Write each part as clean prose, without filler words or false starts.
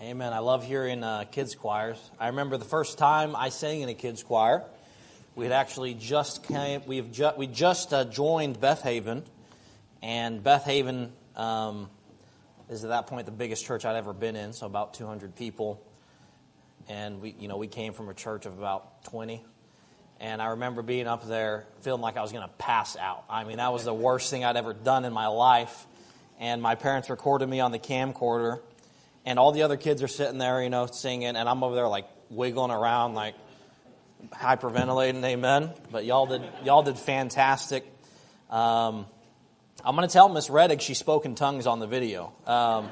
Amen. I love hearing kids choirs. I remember the first time I sang in a kids choir. We had actually just joined Beth Haven, and Beth Haven is at that point the biggest church I'd ever been in, so about 200 people. And we came from a church of about 20. And I remember being up there feeling like I was going to pass out. I mean, that was the worst thing I'd ever done in my life. And my parents recorded me on the camcorder. And all the other kids are sitting there, singing. And I'm over there like wiggling around, like hyperventilating, amen. But y'all did fantastic. I'm going to tell Miss Reddick she spoke in tongues on the video. So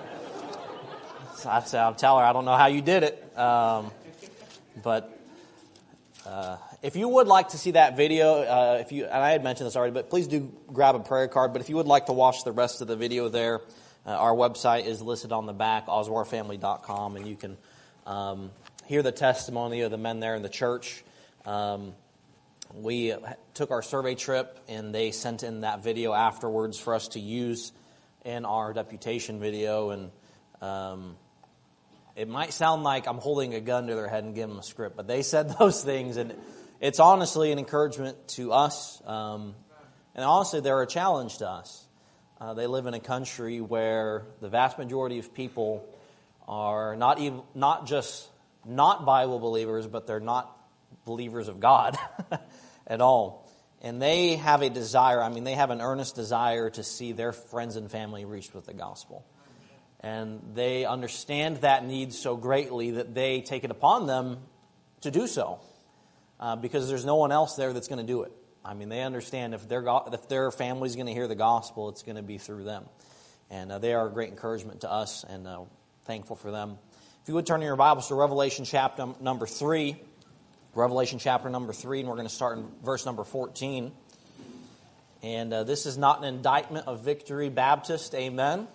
I'll tell her I don't know how you did it. But if you would like to see that video, and I had mentioned this already, but please do grab a prayer card. But if you would like to watch the rest of the video there, our website is listed on the back, oswarfamily.com, and you can hear the testimony of the men there in the church. We took our survey trip, and they sent in that video afterwards for us to use in our deputation video. And it might sound like I'm holding a gun to their head and giving them a script, but they said those things, and it's honestly an encouragement to us. And honestly, they're a challenge to us. They live in a country where the vast majority of people are not just not Bible believers, but they're not believers of God at all. And they have a desire, they have an earnest desire to see their friends and family reached with the gospel. And they understand that need so greatly that they take it upon them to do so. Because there's no one else there that's going to do it. They understand if their family's going to hear the gospel, it's going to be through them. And they are a great encouragement to us, and thankful for them. If you would turn in your Bibles to Revelation chapter number 3. Revelation chapter number 3, and we're going to start in verse number 14. And this is not an indictment of Victory Baptist, amen.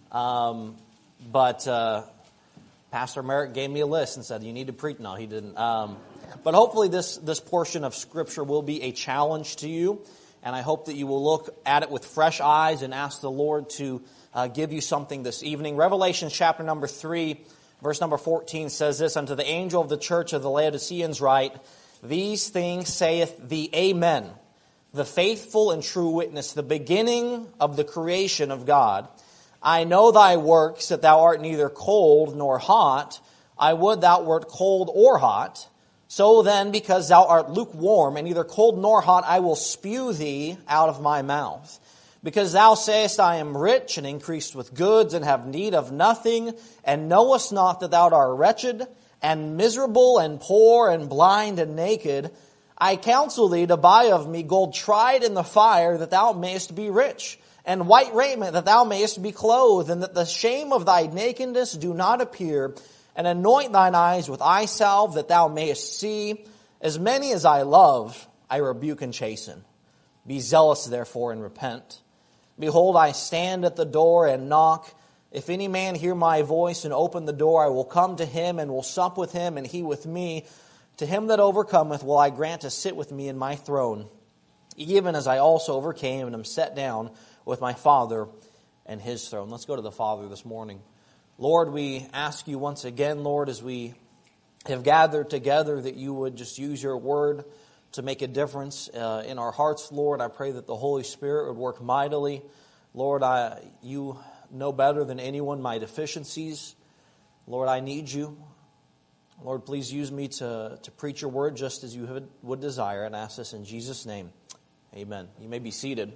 But Pastor Merrick gave me a list and said, you need to preach. No, he didn't. But hopefully this portion of Scripture will be a challenge to you. And I hope that you will look at it with fresh eyes and ask the Lord to give you something this evening. Revelation chapter number 3, verse number 14 says this, Unto the angel of the church of the Laodiceans write, These things saith the Amen, the faithful and true witness, the beginning of the creation of God. I know thy works, that thou art neither cold nor hot. I would thou wert cold or hot. So then, because thou art lukewarm, and neither cold nor hot, I will spew thee out of my mouth. Because thou sayest, I am rich, and increased with goods, and have need of nothing, and knowest not that thou art wretched, and miserable, and poor, and blind, and naked. I counsel thee to buy of me gold tried in the fire, that thou mayest be rich, and white raiment, that thou mayest be clothed, and that the shame of thy nakedness do not appear, and anoint thine eyes with eye salve, that thou mayest see. As many as I love, I rebuke and chasten. Be zealous, therefore, and repent. Behold, I stand at the door and knock. If any man hear my voice and open the door, I will come to him and will sup with him, and he with me. To him that overcometh will I grant to sit with me in my throne, even as I also overcame and am set down with my Father and his throne. Let's go to the Father this morning. Lord, we ask you once again, Lord, as we have gathered together, that you would just use your word to make a difference in our hearts, Lord. I pray that the Holy Spirit would work mightily. Lord, you know better than anyone my deficiencies. Lord, I need you. Lord, please use me to preach your word just as you would desire, and ask this in Jesus' name. Amen. You may be seated.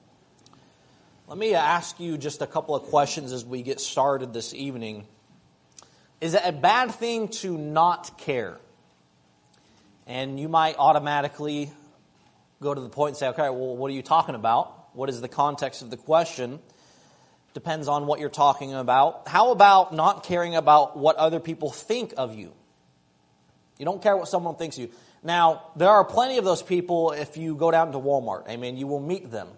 Let me ask you just a couple of questions as we get started this evening. Is it a bad thing to not care? And you might automatically go to the point and say, okay, well, what are you talking about? What is the context of the question? Depends on what you're talking about. How about not caring about what other people think of you? You don't care what someone thinks of you. Now, there are plenty of those people if you go down to Walmart. You will meet them.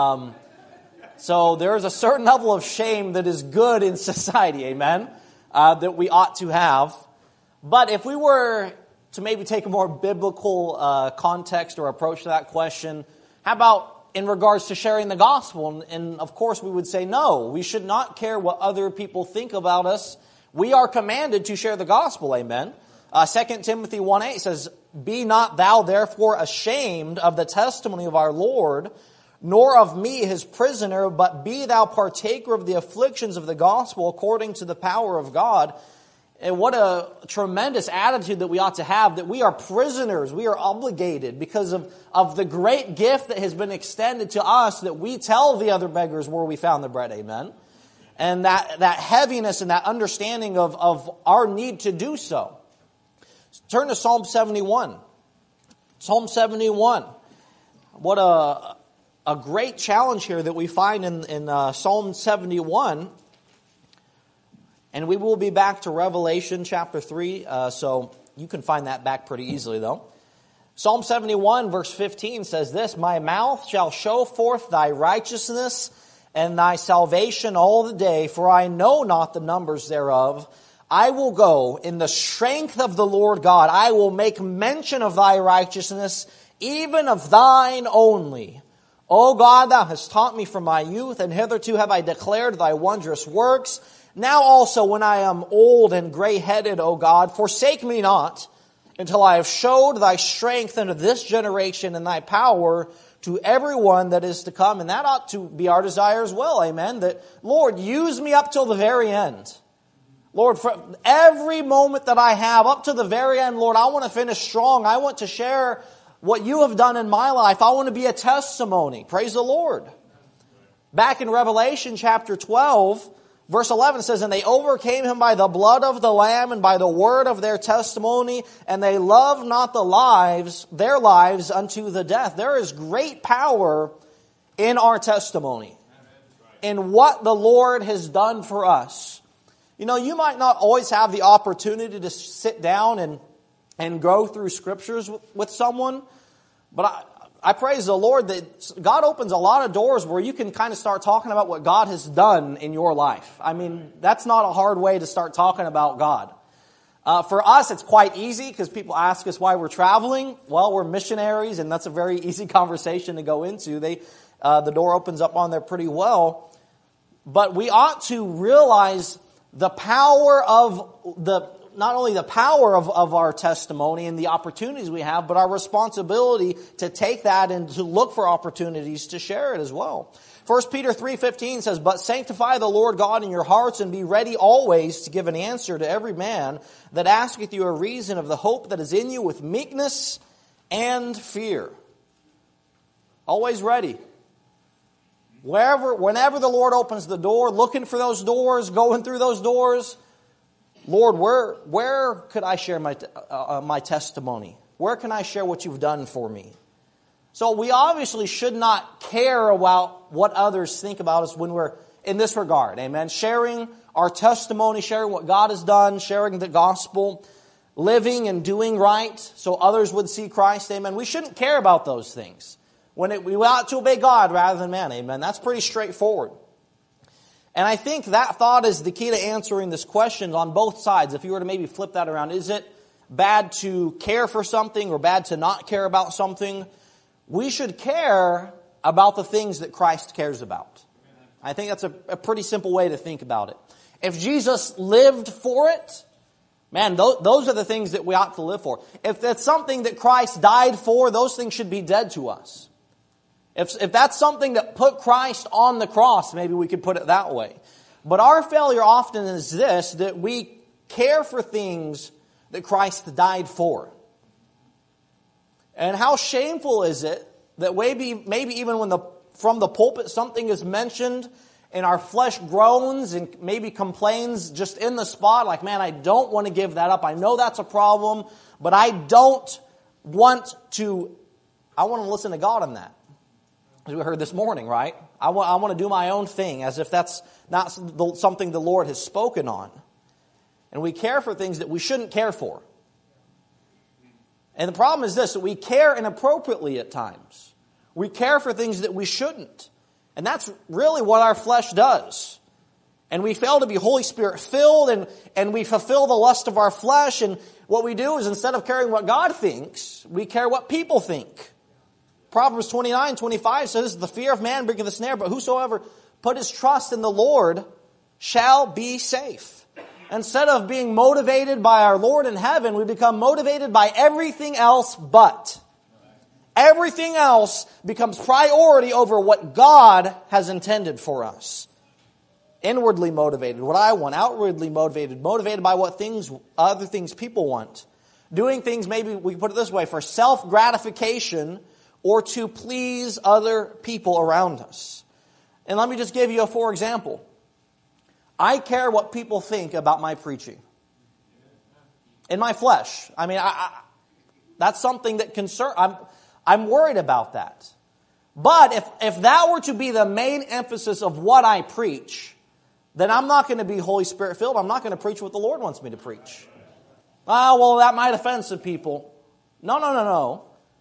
So there is a certain level of shame that is good in society, amen, that we ought to have. But if we were to maybe take a more biblical context or approach to that question, how about in regards to sharing the gospel? And of course we would say no, we should not care what other people think about us. We are commanded to share the gospel, amen. 2 Timothy 1:8 says, "Be not thou therefore ashamed of the testimony of our Lord, nor of me his prisoner, but be thou partaker of the afflictions of the gospel according to the power of God." And what a tremendous attitude that we ought to have, that we are prisoners, we are obligated because of the great gift that has been extended to us, that we tell the other beggars where we found the bread, amen. And that heaviness and that understanding of our need to do so. Turn to Psalm 71. Psalm 71. What a great challenge here that we find in Psalm 71. And we will be back to Revelation chapter 3, so you can find that back pretty easily though. Psalm 71 verse 15 says this, "My mouth shall show forth thy righteousness and thy salvation all the day, for I know not the numbers thereof. I will go in the strength of the Lord God. I will make mention of thy righteousness, even of thine only. O God, thou hast taught me from my youth, and hitherto have I declared thy wondrous works. Now also when I am old and gray-headed, O God, forsake me not, until I have showed thy strength unto this generation and thy power to everyone that is to come." And that ought to be our desire as well, amen. That, Lord, use me up till the very end. Lord, for every moment that I have up to the very end, Lord, I want to finish strong. I want to share what you have done in my life. I want to be a testimony. Praise the Lord. Back in Revelation chapter 12, verse 11 says, "And they overcame him by the blood of the Lamb and by the word of their testimony, and they loved not their lives unto the death." There is great power in our testimony, in what the Lord has done for us. You know, you might not always have the opportunity to sit down and go through scriptures with someone, but I praise the Lord that God opens a lot of doors where you can kind of start talking about what God has done in your life. I mean, that's not a hard way to start talking about God. For us, it's quite easy because people ask us why we're traveling. Well, we're missionaries, and that's a very easy conversation to go into. The door opens up on there pretty well. But we ought to realize the power of not only the power of our testimony and the opportunities we have, but our responsibility to take that and to look for opportunities to share it as well. 1 Peter 3:15 says, "But sanctify the Lord God in your hearts, and be ready always to give an answer to every man that asketh you a reason of the hope that is in you with meekness and fear." Always ready. Whenever the Lord opens the door, looking for those doors, going through those doors, Lord, where could I share my testimony? Where can I share what you've done for me? So we obviously should not care about what others think about us when we're in this regard. Amen. Sharing our testimony, sharing what God has done, sharing the gospel, living and doing right so others would see Christ. Amen. We shouldn't care about those things. We ought to obey God rather than man. Amen. That's pretty straightforward. And I think that thought is the key to answering this question on both sides. If you were to maybe flip that around, is it bad to care for something or bad to not care about something? We should care about the things that Christ cares about. I think that's a pretty simple way to think about it. If Jesus lived for it, man, those are the things that we ought to live for. If that's something that Christ died for, those things should be dead to us. If that's something that put Christ on the cross, maybe we could put it that way. But our failure often is this, that we care for things that Christ died for. And how shameful is it that maybe even when from the pulpit something is mentioned and our flesh groans and maybe complains just in the spot, like, man, I don't want to give that up. I know that's a problem, but I want to listen to God on that. As we heard this morning, right? I want to do my own thing as if that's not something the Lord has spoken on. And we care for things that we shouldn't care for. And the problem is this, that we care inappropriately at times. We care for things that we shouldn't. And that's really what our flesh does. And we fail to be Holy Spirit filled and we fulfill the lust of our flesh. And what we do is instead of caring what God thinks, we care what people think. Proverbs 29:25 says, "The fear of man bringeth a snare, but whosoever put his trust in the Lord shall be safe." Instead of being motivated by our Lord in heaven, we become motivated by everything else but. Everything else becomes priority over what God has intended for us. Inwardly motivated, what I want. Outwardly motivated, motivated by what other things people want. Doing things, maybe we can put it this way, for self-gratification or to please other people around us. And let me just give you a for example. I care what people think about my preaching. In my flesh. I mean, that's something that I'm worried about that. But if that were to be the main emphasis of what I preach, then I'm not going to be Holy Spirit filled. I'm not going to preach what the Lord wants me to preach. Well, that might offend some people. No.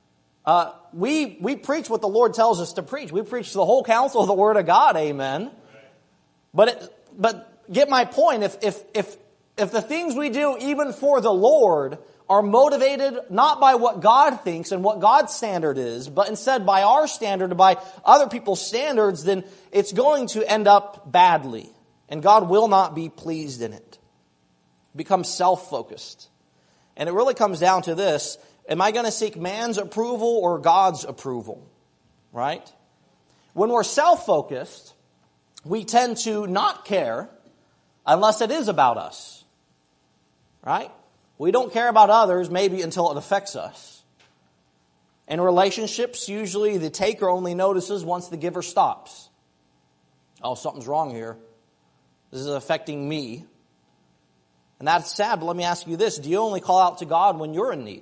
We preach what the Lord tells us to preach. We preach the whole counsel of the Word of God. Amen. But get my point. If the things we do, even for the Lord, are motivated not by what God thinks and what God's standard is, but instead by our standard and by other people's standards, then it's going to end up badly. And God will not be pleased in it. Become self-focused. And it really comes down to this. Am I going to seek man's approval or God's approval? Right? When we're self-focused, we tend to not care unless it is about us. Right? We don't care about others maybe until it affects us. In relationships, usually the taker only notices once the giver stops. Oh, something's wrong here. This is affecting me. And that's sad, but let me ask you this. Do you only call out to God when you're in need?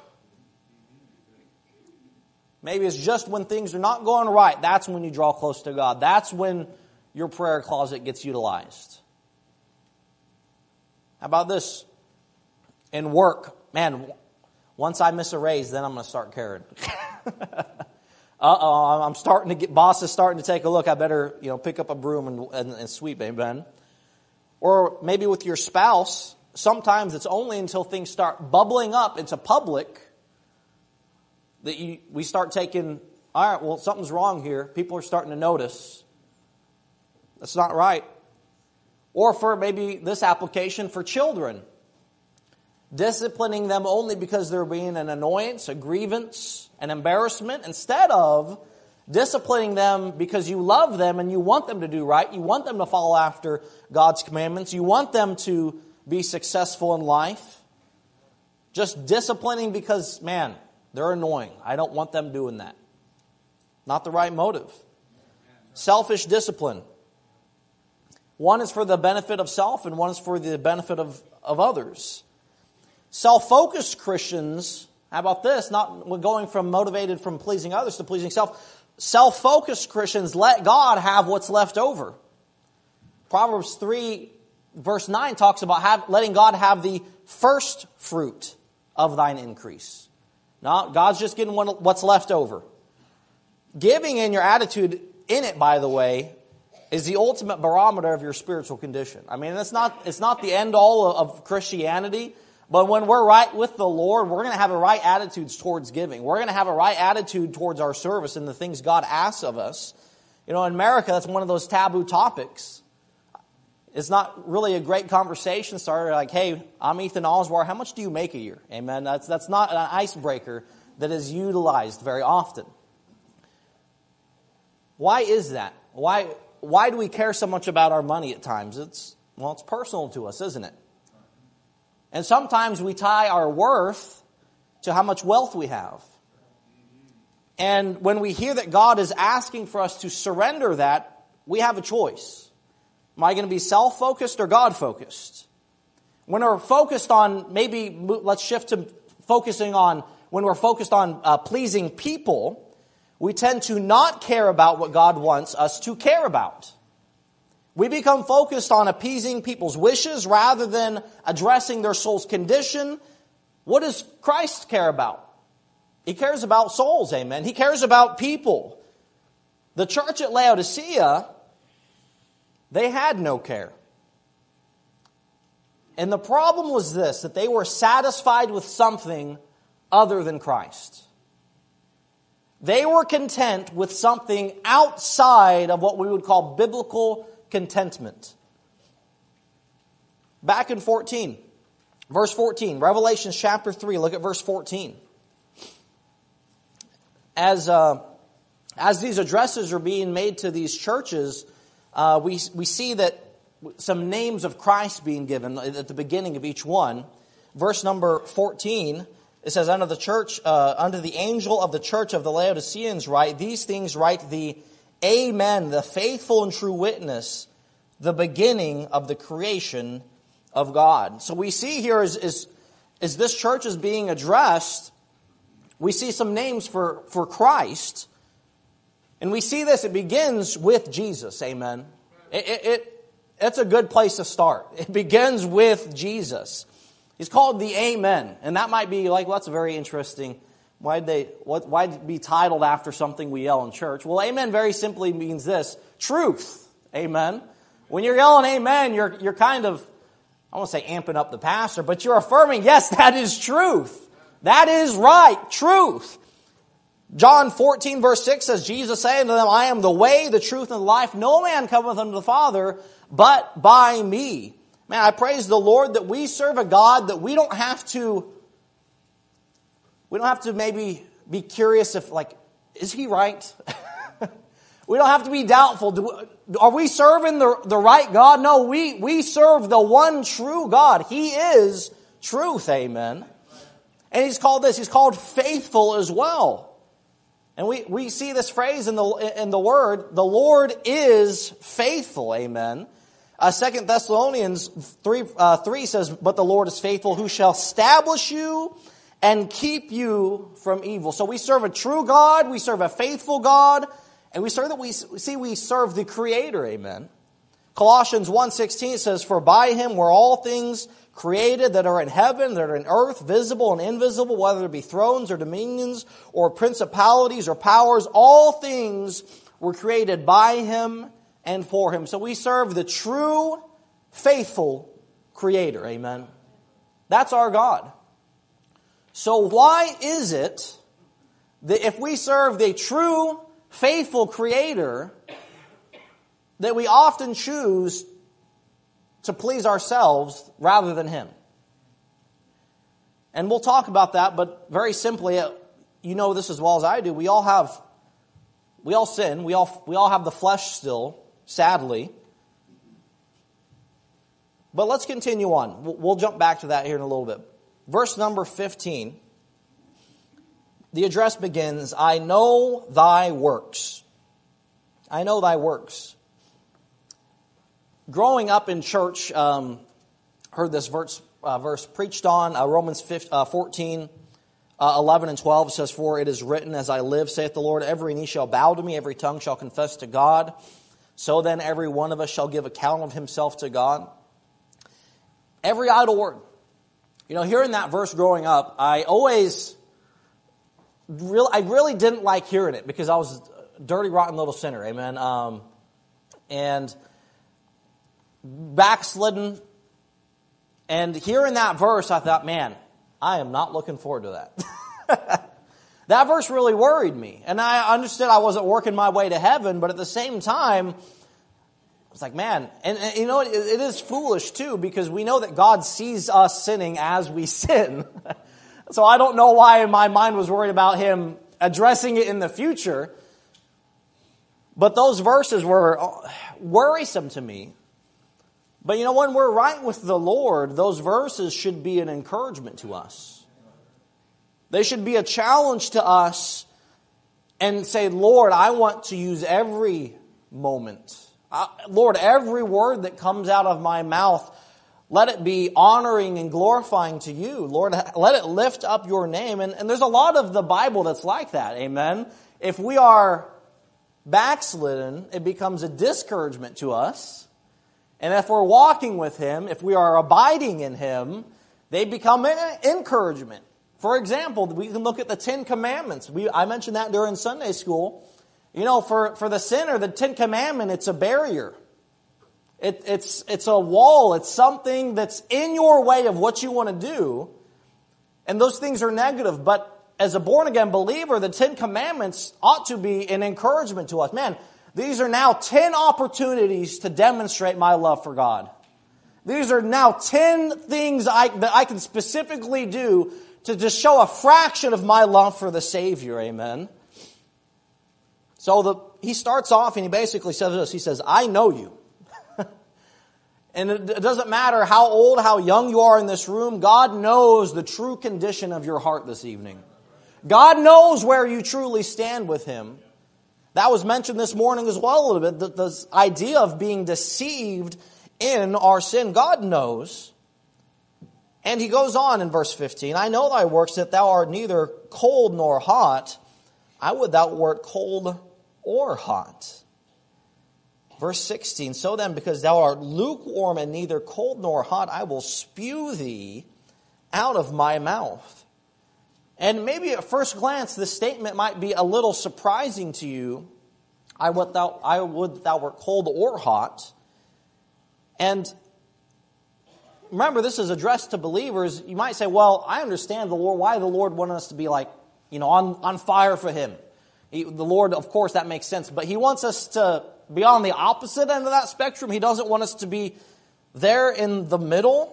Maybe it's just when things are not going right. That's when you draw close to God. That's when your prayer closet gets utilized. How about this? In work, man, once I miss a raise, then I'm going to start caring. I'm starting to get, boss is starting to take a look. I better, pick up a broom and sweep, amen. Or maybe with your spouse, sometimes it's only until things start bubbling up into public that we start taking, all right, well, something's wrong here. People are starting to notice. That's not right. Or for maybe this application for children. Disciplining them only because they're being an annoyance, a grievance, an embarrassment, instead of disciplining them because you love them and you want them to do right. You want them to follow after God's commandments. You want them to be successful in life. Just disciplining because, man, they're annoying. I don't want them doing that. Not the right motive. Selfish discipline. One is for the benefit of self and one is for the benefit of others. Self-focused Christians, how about this? Not going from motivated from pleasing others to pleasing self. Self-focused Christians let God have what's left over. Proverbs 3 verse 9 talks about letting God have the first fruit of thine increase. Now, God's just getting what's left over. Giving in your attitude in it, by the way, is the ultimate barometer of your spiritual condition. I mean, it's not the end all of Christianity. But when we're right with the Lord, we're going to have a right attitude towards giving. We're going to have a right attitude towards our service and the things God asks of us. In America, that's one of those taboo topics. It's not really a great conversation starter like, hey, I'm Ethan Oswald. How much do you make a year? Amen. That's not an icebreaker that is utilized very often. Why is that? Why do we care so much about our money at times? It's personal to us, isn't it? And sometimes we tie our worth to how much wealth we have. And when we hear that God is asking for us to surrender that, we have a choice. Am I going to be self-focused or God-focused? When we're focused on, let's shift to focusing on, when we're focused on pleasing people, we tend to not care about what God wants us to care about. We become focused on appeasing people's wishes rather than addressing their soul's condition. What does Christ care about? He cares about souls, amen. He cares about people. The church at Laodicea, they had no care. And the problem was this, that they were satisfied with something other than Christ. They were content with something outside of what we would call biblical contentment. Back in 14, verse 14, Revelation chapter 3, look at verse 14. As these addresses are being made to these churches, we see that some names of Christ being given at the beginning of each one. Verse number 14, it says, unto the angel of the church of the Laodiceans write, these things write the Amen, the faithful and true witness, the beginning of the creation of God. So we see here as this church is being addressed, we see some names for Christ. And we see this, it begins with Jesus, amen. It's a good place to start. It begins with Jesus. He's called the Amen. And that might be like, well, that's very interesting. Why'd be titled after something we yell in church? Well, Amen very simply means this, truth, amen. When you're yelling Amen, you're kind of, I won't say amping up the pastor, but you're affirming, yes, that is truth. That is right, truth. John 14 verse 6 says, Jesus saying to them, I am the way, the truth, and the life. No man cometh unto the Father but by me. Man, I praise the Lord that we serve a God that we don't have to maybe be curious if, like, is he right? We don't have to be doubtful. Are we serving the right God? No, we serve the one true God. He is truth, amen. And he's called faithful as well. And we see this phrase in the word, the Lord is faithful, amen. 2 Thessalonians 3 says, but the Lord is faithful, who shall establish you and keep you from evil. So we serve a true God, we serve a faithful God, and we serve the Creator, amen. Colossians 1:16 says, for by him were all things created that are in heaven, that are in earth, visible and invisible, whether it be thrones or dominions or principalities or powers, all things were created by him and for him. So we serve the true, faithful Creator, amen. That's our God. So why is it that if we serve the true, faithful Creator, that we often choose to please ourselves rather than Him? And we'll talk about that, but very simply, you know this as well as I do, we all sin, we all have the flesh still, sadly. But let's continue on. We'll jump back to that here in a little bit. Verse number 15, the address begins, I know thy works. I know thy works. Growing up in church, heard this verse preached on, Romans 14, 11 and 12 says, for it is written, as I live, saith the Lord, every knee shall bow to me, every tongue shall confess to God. So then every one of us shall give account of himself to God. Every idle word. You know, hearing that verse growing up, I really didn't like hearing it because I was a dirty, rotten little sinner, amen. And backslidden. And hearing that verse, I thought, man, I am not looking forward to that. That verse really worried me. And I understood I wasn't working my way to heaven, but at the same time, I was like, man, and you know, it is foolish too, because we know that God sees us sinning as we sin. So I don't know why my mind was worried about Him addressing it in the future. But those verses were worrisome to me. But you know, when we're right with the Lord, those verses should be an encouragement to us. They should be a challenge to us and say, Lord, I want to use every moment. Lord, every word that comes out of my mouth, let it be honoring and glorifying to you. Lord, let it lift up your name. And there's a lot of the Bible that's like that, amen. If we are backslidden, it becomes a discouragement to us. And if we're walking with Him, if we are abiding in Him, they become an encouragement. For example, we can look at the Ten Commandments. I mentioned that during Sunday school. You know, for the sinner, the Ten Commandments, it's a barrier. It's a wall. It's something that's in your way of what you want to do. And those things are negative. But as a born-again believer, the Ten Commandments ought to be an encouragement to us. Man, these are now 10 opportunities to demonstrate my love for God. These are now 10 things that I can specifically do to just show a fraction of my love for the Savior. Amen. So he starts off and he basically says this. He says, I know you. And it doesn't matter how old, how young you are in this room. God knows the true condition of your heart this evening. God knows where you truly stand with Him. That was mentioned this morning as well a little bit. This idea of being deceived in our sin. God knows. And he goes on in verse 15. I know thy works, that thou art neither cold nor hot. I would thou wert cold or hot. Verse 16, so then, because thou art lukewarm and neither cold nor hot, I will spew thee out of my mouth. And maybe at first glance, this statement might be a little surprising to you. I would thou wert cold or hot. And remember, this is addressed to believers. You might say, well, I understand why the Lord wanted us to be on fire for Him. The Lord, of course, that makes sense. But He wants us to be on the opposite end of that spectrum. He doesn't want us to be there in the middle.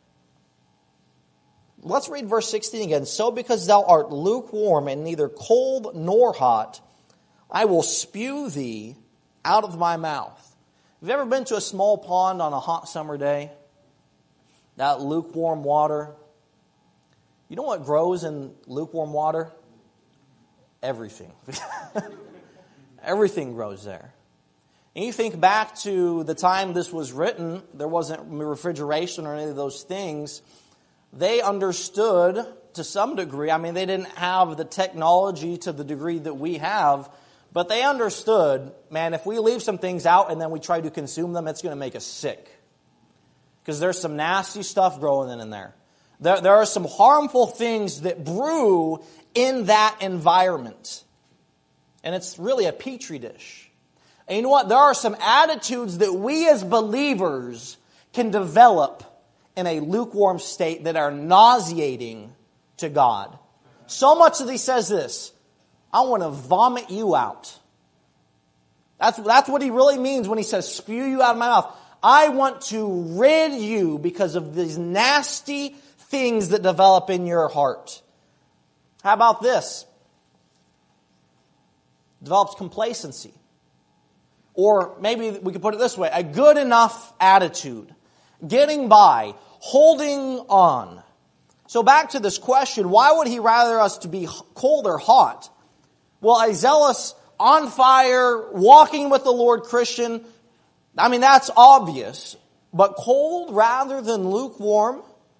Let's read verse 16 again. So because thou art lukewarm and neither cold nor hot, I will spew thee out of my mouth. Have you ever been to a small pond on a hot summer day? That lukewarm water. You know what grows in lukewarm water? Everything. Everything grows there. And you think back to the time this was written, there wasn't refrigeration or any of those things. They understood to some degree. I mean, they didn't have the technology to the degree that we have, but they understood, man, if we leave some things out and then we try to consume them, it's going to make us sick. Because there's some nasty stuff growing in there. There are some harmful things that brew in that environment. And it's really a petri dish. And you know what? There are some attitudes that we as believers can develop in a lukewarm state that are nauseating to God. So much that He says this, I want to vomit you out. That's what He really means when He says, spew you out of my mouth. I want to rid you because of these nasty things that develop in your heart. How about this? Develops complacency. Or maybe we could put it this way, a good enough attitude. Getting by, holding on. So back to this question, why would He rather us to be cold or hot? Well, a zealous, on fire, walking with the Lord Christian, I mean, that's obvious. But cold rather than lukewarm?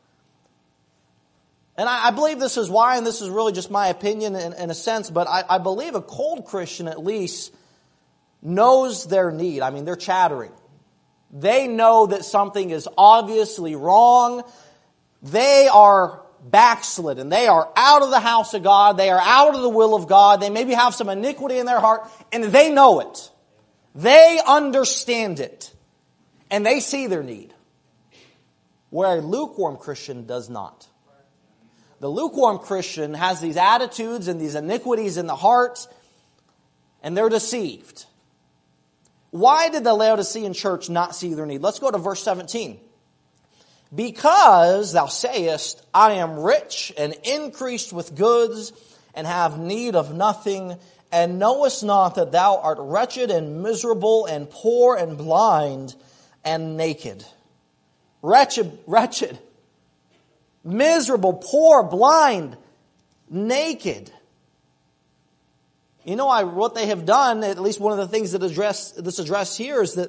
And I believe this is why, and this is really just my opinion in a sense, but I believe a cold Christian at least knows their need. I mean, they're chattering. They know that something is obviously wrong. They are backslidden. They are out of the house of God. They are out of the will of God. They maybe have some iniquity in their heart, and they know it. They understand it. And they see their need. Where a lukewarm Christian does not. The lukewarm Christian has these attitudes and these iniquities in the heart, and they're deceived. Why did the Laodicean church not see their need? Let's go to verse 17. Because thou sayest, I am rich and increased with goods, and have need of nothing, and knowest not that thou art wretched and miserable and poor and blind and naked. Wretched, miserable, poor, blind, naked. You know, what they have done, at least one of the things that this addressed here, is that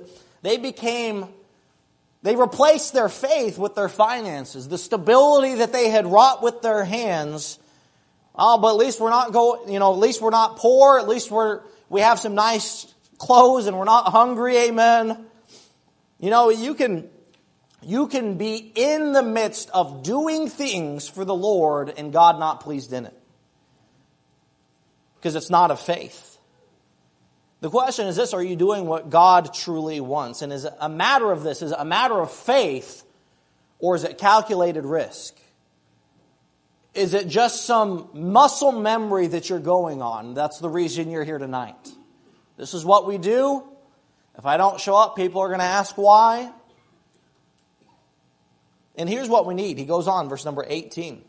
they replaced their faith with their finances. The stability that they had wrought with their hands. Oh, but at least we're not at least we're not poor. At least we have some nice clothes and we're not hungry. Amen. You know, you can be in the midst of doing things for the Lord and God not pleased in it. Because it's not of faith. The question is this, are you doing what God truly wants? And is it a matter of this? Is it a matter of faith or is it calculated risk? Is it just some muscle memory that you're going on? That's the reason you're here tonight. This is what we do. If I don't show up, people are going to ask why. And here's what we need. He goes on, verse number 18.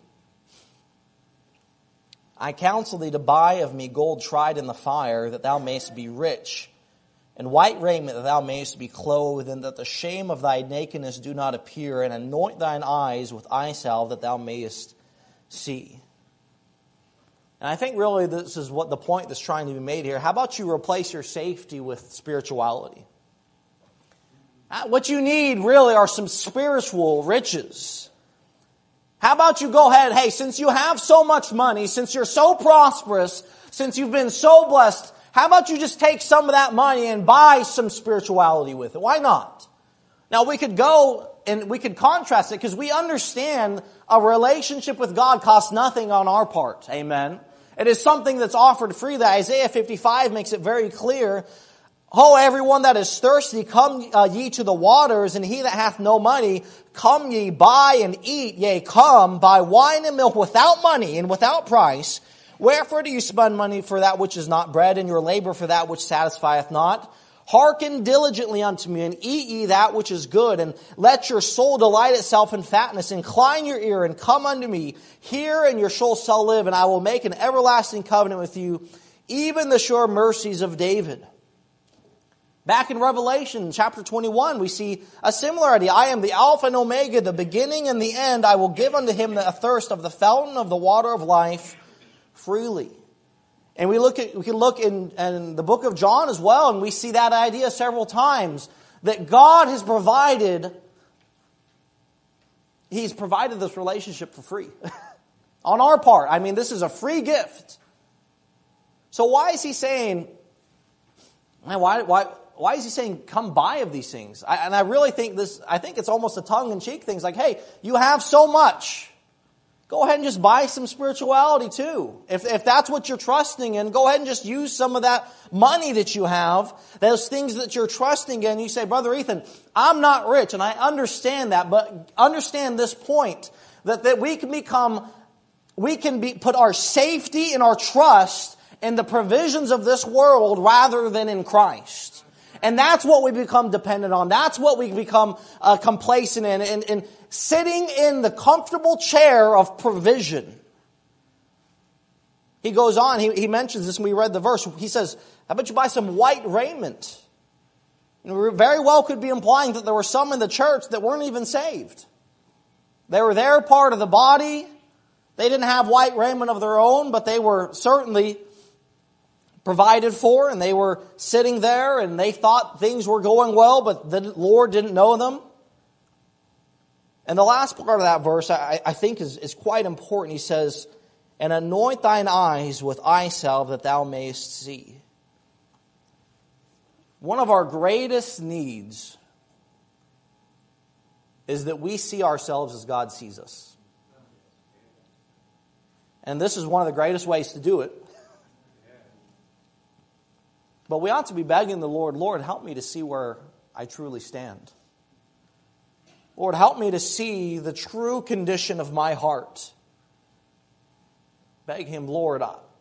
I counsel thee to buy of me gold tried in the fire, that thou mayest be rich, and white raiment, that thou mayest be clothed, and that the shame of thy nakedness do not appear, and anoint thine eyes with eye salve, that thou mayest see. And I think really this is what the point that's trying to be made here. How about you replace your safety with spirituality? What you need really are some spiritual riches. How about you go ahead, hey, since you have so much money, since you're so prosperous, since you've been so blessed, how about you just take some of that money and buy some spirituality with it? Why not? Now we could go and we could contrast it because we understand a relationship with God costs nothing on our part. Amen. It is something that's offered free. That Isaiah 55 makes it very clear. Ho, everyone that is thirsty, come ye to the waters, and he that hath no money, come ye, buy and eat. Yea, come, buy wine and milk without money and without price. Wherefore do you spend money for that which is not bread, and your labor for that which satisfieth not? Hearken diligently unto me, and eat ye that which is good, and let your soul delight itself in fatness. Incline your ear, and come unto me. Hear, and your soul shall live, and I will make an everlasting covenant with you, even the sure mercies of David. Back in Revelation chapter 21, we see a similar idea. I am the Alpha and Omega, the beginning and the end. I will give unto him a thirst of the fountain of the water of life freely. And we can look in the book of John as well, and we see that idea several times, that God has provided, He's provided this relationship for free. On our part. I mean, this is a free gift. So why is He saying, why is He saying, come buy of these things? I really think I think it's almost a tongue-in-cheek thing. It's like, hey, you have so much. Go ahead and just buy some spirituality too. If that's what you're trusting in, go ahead and just use some of that money that you have, those things that you're trusting in. You say, Brother Ethan, I'm not rich, and I understand that, but understand this point, that we can put our safety and our trust in the provisions of this world rather than in Christ. And that's what we become dependent on. That's what we become complacent in. And sitting in the comfortable chair of provision. He goes on, he mentions this when we read the verse. He says, how about you buy some white raiment? And very well could be implying that there were some in the church that weren't even saved. They were there, part of the body. They didn't have white raiment of their own, but they were certainly provided for, and they were sitting there, and they thought things were going well, but the Lord didn't know them. And the last part of that verse, I think, is quite important. He says, and anoint thine eyes with eye salve, that thou mayest see. One of our greatest needs is that we see ourselves as God sees us. And this is one of the greatest ways to do it. But we ought to be begging the Lord, Lord, help me to see where I truly stand. Lord, help me to see the true condition of my heart. Beg Him, Lord,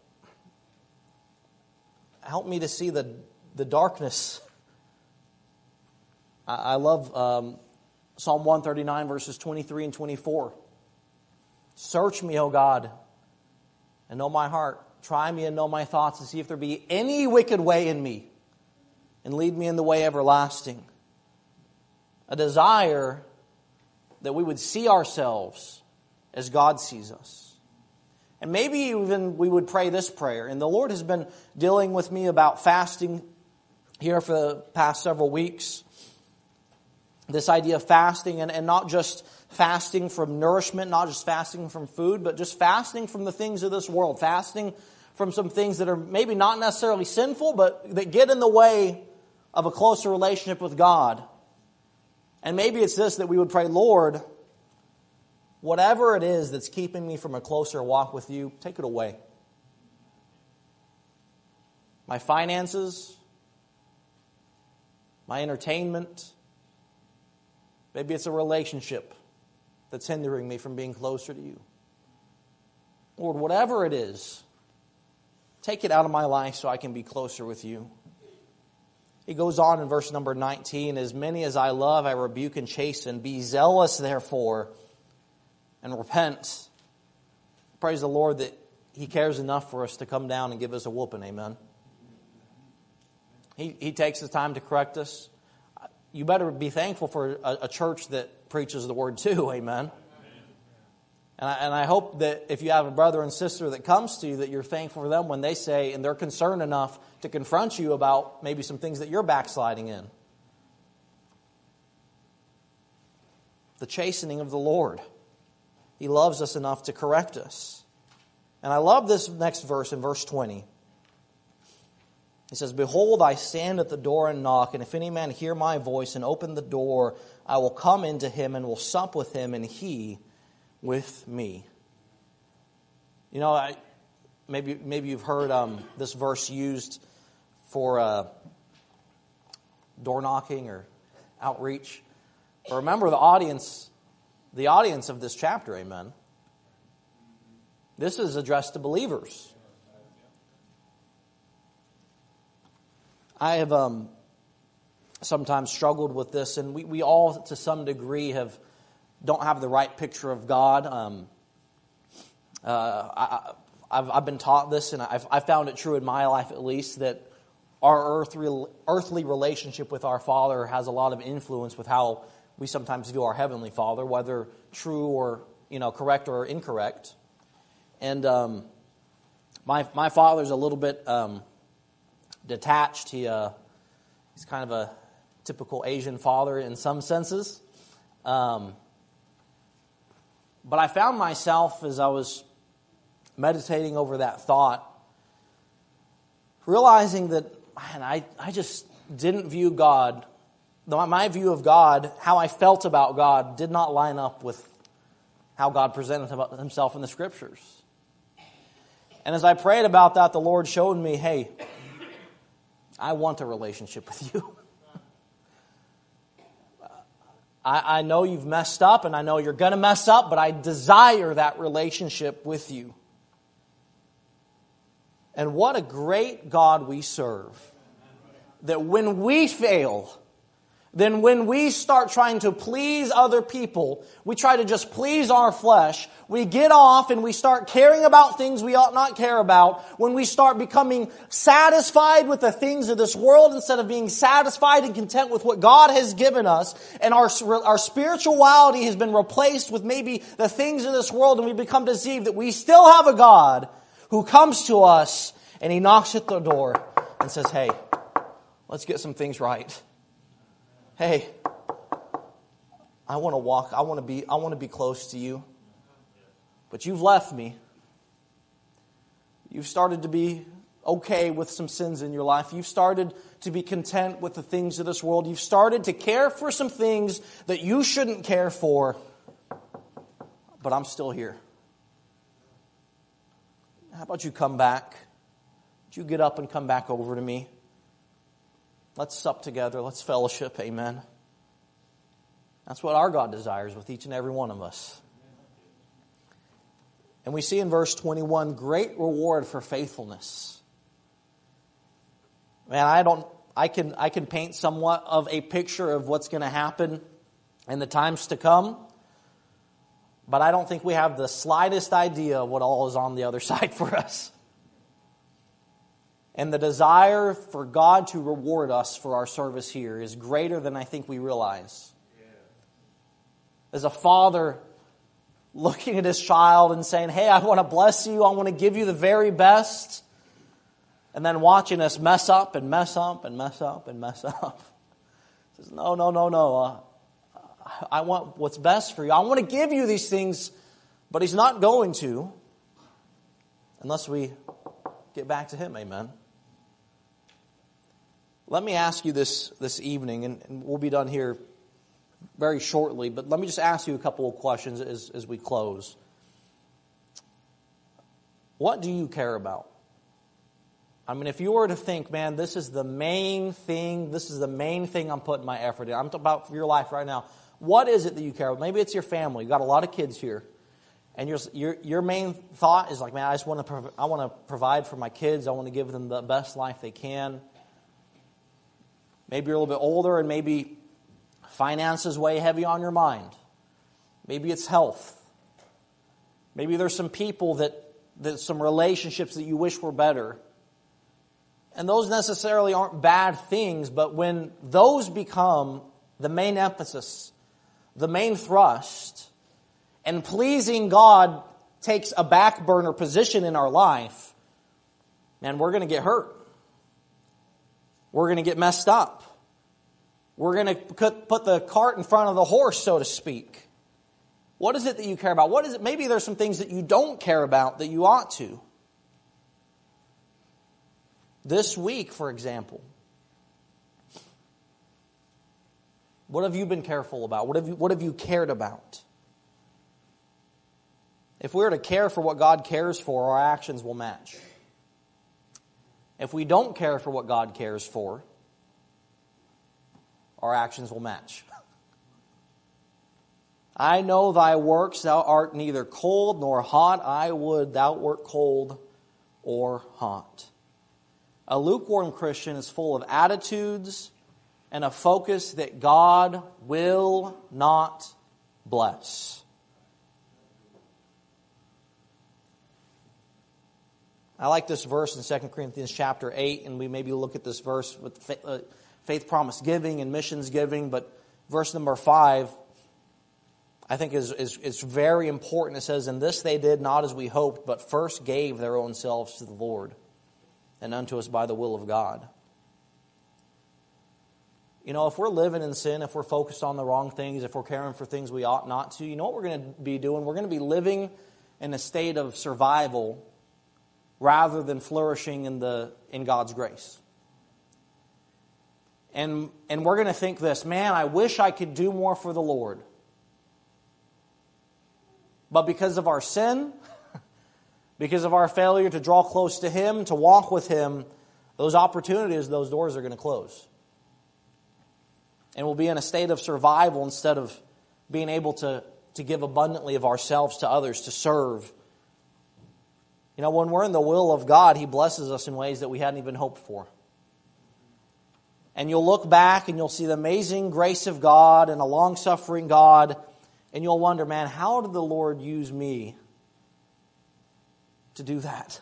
help me to see the darkness. I love Psalm 139, verses 23 and 24. Search me, O God, and know my heart. Try me and know my thoughts, and see if there be any wicked way in me, and lead me in the way everlasting. A desire that we would see ourselves as God sees us. And maybe even we would pray this prayer. And the Lord has been dealing with me about fasting here for the past several weeks. This idea of fasting, and not just fasting from nourishment, not just fasting from food, but just fasting from the things of this world. Fasting from some things that are maybe not necessarily sinful, but that get in the way of a closer relationship with God. And maybe it's this, that we would pray, Lord, whatever it is that's keeping me from a closer walk with you, take it away. My finances, my entertainment, maybe it's a relationship that's hindering me from being closer to you. Lord, whatever it is, take it out of my life so I can be closer with you. He goes on in verse number 19, as many as I love, I rebuke and chasten. Be zealous, therefore, and repent. Praise the Lord that He cares enough for us to come down and give us a whooping, amen. He takes the time to correct us. You better be thankful for a church that preaches the Word too, amen. And I hope that if you have a brother and sister that comes to you, that you're thankful for them when they say, and they're concerned enough to confront you about maybe some things that you're backsliding in. The chastening of the Lord. He loves us enough to correct us. And I love this next verse in verse 20. He says, Behold, I stand at the door and knock, and if any man hear my voice and open the door, I will come into him and will sup with him, and he with me. You know, maybe you've heard this verse used for door knocking or outreach. But remember the audience of this chapter, amen. This is addressed to believers. I have sometimes struggled with this, and we all, to some degree, don't have the right picture of God. I've been taught this, and I've found it true in my life at least, that our earthly relationship with our Father has a lot of influence with how we sometimes view our Heavenly Father, whether true or correct or incorrect. And my father's a little bit detached. He's kind of a typical Asian father in some senses. But I found myself, as I was meditating over that thought, realizing that, man, I just didn't view God, my view of God, how I felt about God, did not line up with how God presented Himself in the Scriptures. And as I prayed about that, the Lord showed me, hey, I want a relationship with you. I know you've messed up, and I know you're going to mess up, but I desire that relationship with you. And what a great God we serve. That when we fail, then when we start trying to please other people, we try to just please our flesh, we get off and we start caring about things we ought not care about. When we start becoming satisfied with the things of this world instead of being satisfied and content with what God has given us, and our spirituality has been replaced with maybe the things of this world, and we become deceived that we still have a God who comes to us and He knocks at the door and says, hey, let's get some things right. Hey, I want to walk. I want to be close to you. But you've left me. You've started to be okay with some sins in your life. You've started to be content with the things of this world. You've started to care for some things that you shouldn't care for. But I'm still here. How about you come back? Would you get up and come back over to me? Let's sup together. Let's fellowship. Amen. That's what our God desires with each and every one of us. And we see in verse 21, great reward for faithfulness. Man, I can paint somewhat of a picture of what's going to happen in the times to come. But I don't think we have the slightest idea of what all is on the other side for us. And the desire for God to reward us for our service here is greater than I think we realize. As a father looking at his child and saying, hey, I want to bless you, I want to give you the very best. And then watching us mess up and mess up and mess up and mess up. He says, no. I want what's best for you. I want to give you these things, but He's not going to unless we get back to Him. Amen. Let me ask you this evening, and we'll be done here very shortly, but let me just ask you a couple of questions as we close. What do you care about? I mean, if you were to think, man, this is the main thing I'm putting my effort in. I'm talking about your life right now. What is it that you care about? Maybe it's your family. You've got a lot of kids here. And your main thought is like, man, I want to provide for my kids. I want to give them the best life they can. Maybe you're a little bit older and maybe finances weigh heavy on your mind. Maybe it's health. Maybe there's some people that some relationships that you wish were better. And those necessarily aren't bad things, but when those become the main emphasis, the main thrust, and pleasing God takes a back burner position in our life, man, we're going to get hurt. We're going to get messed up. We're going to put the cart in front of the horse, so to speak. What is it that you care about? What is it? Maybe there's some things that you don't care about that you ought to. This week, for example, what have you been careful about? What have you cared about? If we were to care for what God cares for, our actions will match. If we don't care for what God cares for, our actions will match. I know thy works, thou art neither cold nor hot. I would thou wert cold or hot. A lukewarm Christian is full of attitudes and a focus that God will not bless. I like this verse in 2 Corinthians chapter 8, and we maybe look at this verse with faith promise giving and missions giving, but verse number 5, I think is very important. It says, "And this they did not as we hoped, but first gave their own selves to the Lord, and unto us by the will of God." You know, if we're living in sin, if we're focused on the wrong things, if we're caring for things we ought not to, you know what we're going to be doing? We're going to be living in a state of survival rather than flourishing in God's grace. And we're going to think this, man, I wish I could do more for the Lord. But because of our sin, because of our failure to draw close to Him, to walk with Him, those opportunities, those doors are going to close. And we'll be in a state of survival instead of being able to give abundantly of ourselves to others, to serve. You know, when we're in the will of God, He blesses us in ways that we hadn't even hoped for. And you'll look back and you'll see the amazing grace of God and a long-suffering God, and you'll wonder, man, how did the Lord use me to do that?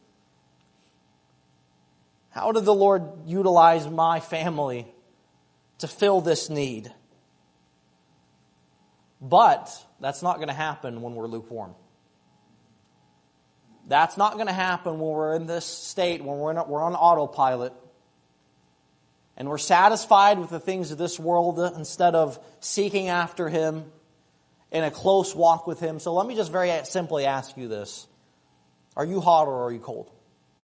How did the Lord utilize my family to fill this need? But that's not going to happen when we're lukewarm. That's not going to happen when we're in this state, when we're on autopilot, and we're satisfied with the things of this world instead of seeking after Him in a close walk with Him. So let me just very simply ask you this. Are you hot or are you cold?